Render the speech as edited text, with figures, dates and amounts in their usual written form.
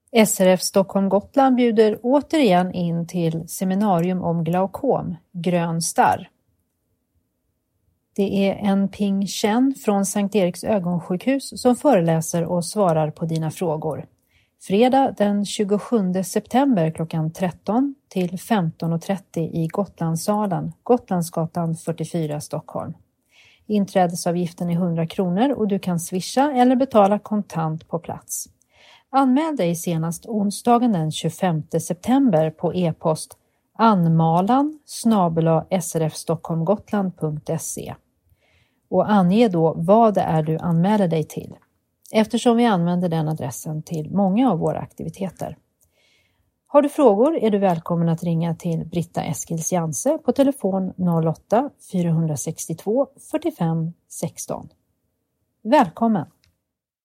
SRF Stockholm Gotland bjuder återigen in till seminarium om glaukom, grön starr. Det är en Ping Chen från Sankt Eriks ögonsjukhus som föreläser och svarar på dina frågor. Fredag den 27 september klockan 13 till 15.30 i Gotlandssalen, Gotlandsgatan 44 Stockholm. Inträdesavgiften är 100 kronor och du kan swisha eller betala kontant på plats. Anmäl dig senast onsdagen den 25 september på e-post anmalan@srfstockholmgotland.se och ange då vad det är du anmäler dig till, eftersom vi använder den adressen till många av våra aktiviteter. Har du frågor är du välkommen att ringa till Britta Eskils Janse på telefon 08 462 45 16. Välkommen!